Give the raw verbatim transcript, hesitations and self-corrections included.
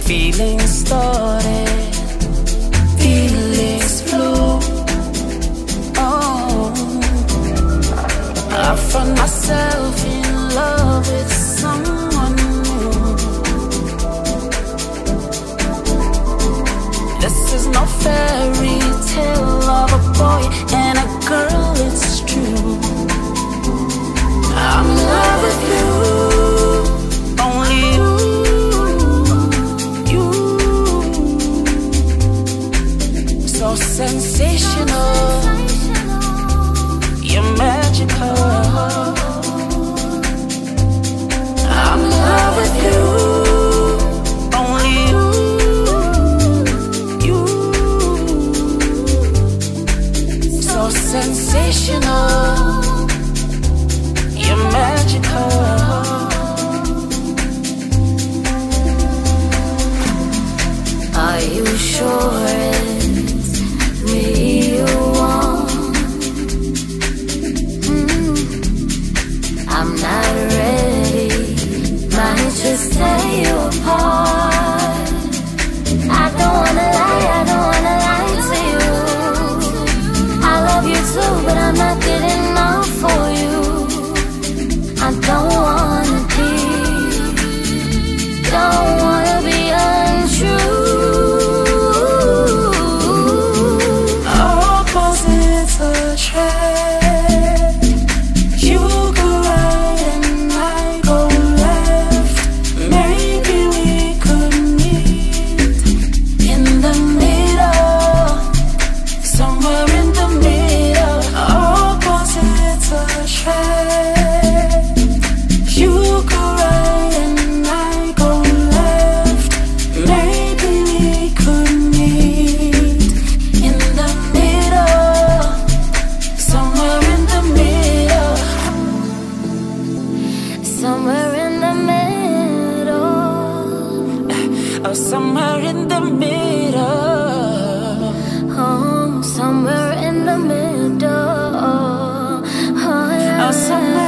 feelings started, feelings flow. Oh, I found myself in love with someone new. This is no fairy tale of a boy and a girl, it's true. I'm in love with you, only you, you. So sensational, you're magical. I'm in love with you, only you, you. So sensational, you're magical. Are you sure it's me you want? Mm, I'm not ready, might just tear you apart. I don't wanna lie, I don't wanna lie to you. I love you too, but I'm not good enough for you. I don't wanna be, don't wanna be untrue. Opposites attract. You go right and I go left. Maybe we could meet in the middle, somewhere in the middle. Opposites attract. You go right and I go left. Maybe we could meet in the middle, somewhere in the middle, somewhere in the middle, oh, somewhere in the middle, oh, somewhere in the middle, oh, yeah. Oh, somewhere.